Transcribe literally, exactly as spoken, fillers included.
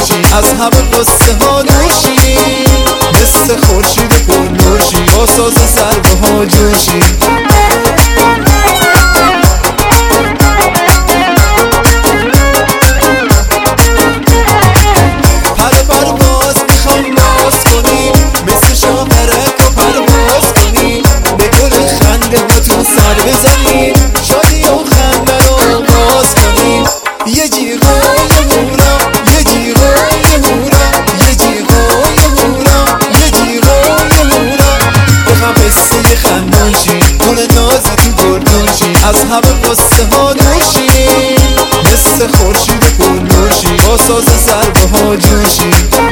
از همه قصه ها نوشی، مثل خورشید پرنوشی، با ساز سرده ها جوشی. پر پرواز میخوام ناز کنی، مثل شاهرک و پرواز کنی، به گل خنده هاتون سر بزنی، شادی و خنده رو آغاز کنی. یه جیغای هورا، یه جیغای هورا، یه جیغای هورا، یه جیغای هورا، بخوام قصه خندون شی، گل نازی تو گردون شی، از همه قصه ها نوشی، مثل خورشید پرنوشی، با ساز سرده ها جوشی.